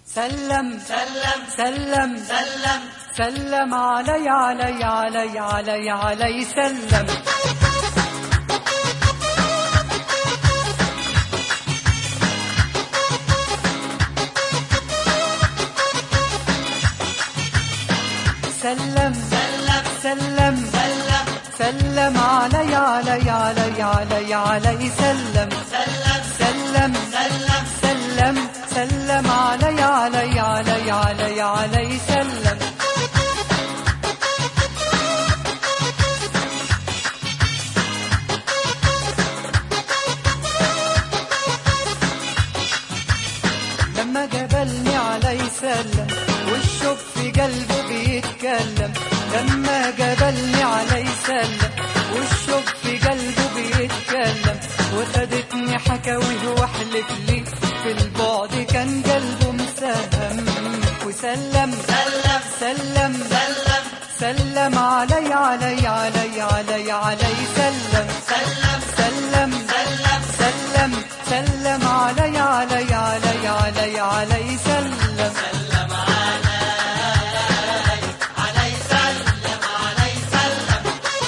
سلم سلم سلم سلم سلم علي علي علي علي علي سلم سلم سلم سلم سلم سلم علي علي علي علي علي سلم سلم سلم سلم سلم سلم علي علي علي علي علي سلم لما قبلني علي سلم والشوق في قلبه بيتكلم. لما قبلني علي سلم والشوق في قلبه بيتكلم. وخدتني حكاويه وحلف لي في البعد كان قلبه مسهم. وسلم سلم سلم سلم سلم علي علي علي علي علي سلم سلم سلم سلم سلم سلم علي علي علي علي علي سلم سلم علي علي سلم علي سلم.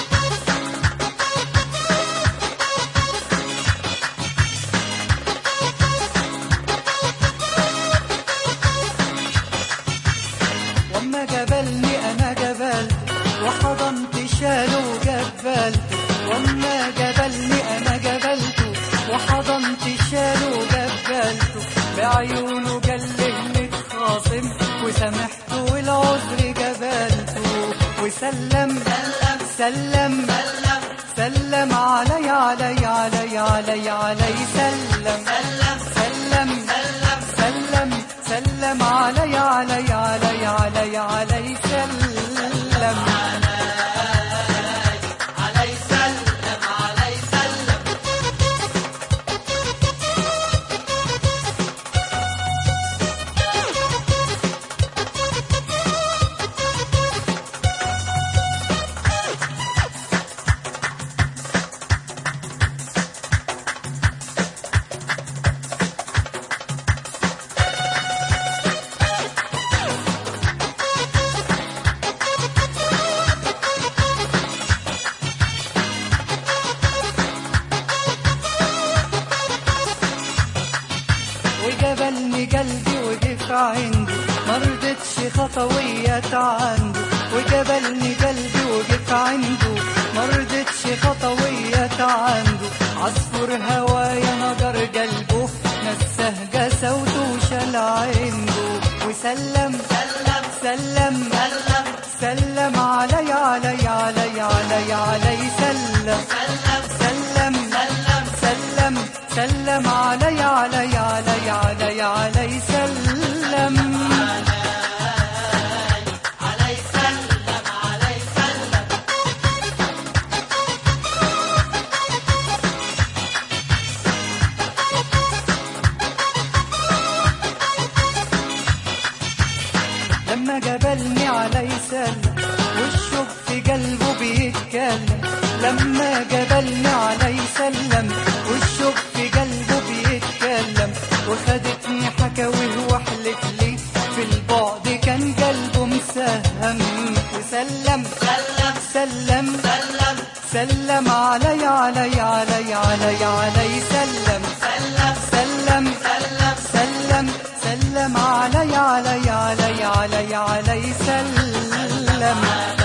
وما قبلني انا قبلت وحضنت شاله وقبلت. وما قبلني انا قبلته وحضنت شاله وقبلته. بعيونه قال لي نتخاصم وسامحته والعذر قبلته. وسلم سلم سلم سلم علي علي علي علي علي سلم سلم سلم سلم سلم علي علي علي علي علي سلم علي سلم علي سلم. وقبلني قلبي وقف عنده مرضتش خطويات عنده. وقبلني قلبي وقف عنده مرضتش خطويات عنده. عصفور هوايا نجر قلبه نسه قسوته وشال عنده. وسلم سلم سلم سلم علي علي علي علي علي سلم سلم سلم سلم سلم علي علي علي علي علي سلم علي سلم علي سلم. لما قبلني علي سلم والشوق في قلبه بيتكلم. لما قبلني علي سلم والشوق في قلبه بيتكلم. وخدتني حكاويه وحلف لي في البعد كان قلبه مسهم. وسلم سلم سلم سلم علي علي علي علي علي سلم سلم سلم سلم علي علي علي علي علي سلم.